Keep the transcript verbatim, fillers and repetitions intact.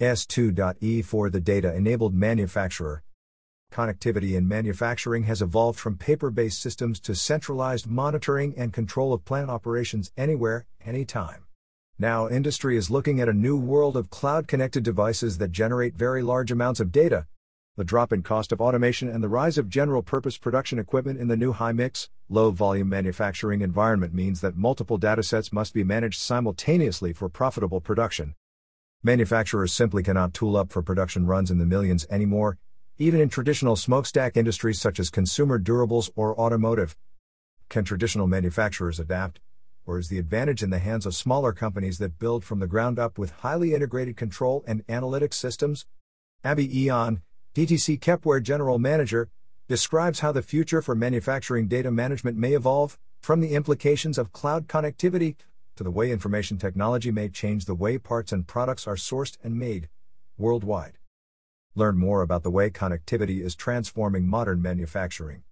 S two dot E for the data-enabled manufacturer. Connectivity in manufacturing has evolved from paper-based systems to centralized monitoring and control of plant operations anywhere, anytime. Now industry is looking at a new world of cloud-connected devices that generate very large amounts of data. The drop in cost of automation and the rise of general-purpose production equipment in the new high-mix, low-volume manufacturing environment means that multiple datasets must be managed simultaneously for profitable production. Manufacturers simply cannot tool up for production runs in the millions anymore, even in traditional smokestack industries such as consumer durables or automotive. Can traditional manufacturers adapt? Or is the advantage in the hands of smaller companies that build from the ground up with highly integrated control and analytics systems? Abhi Eon, D T C Kepware General Manager, describes how the future for manufacturing data management may evolve, from the implications of cloud connectivity to the way information technology may change the way parts and products are sourced and made worldwide. Learn more about the way connectivity is transforming modern manufacturing.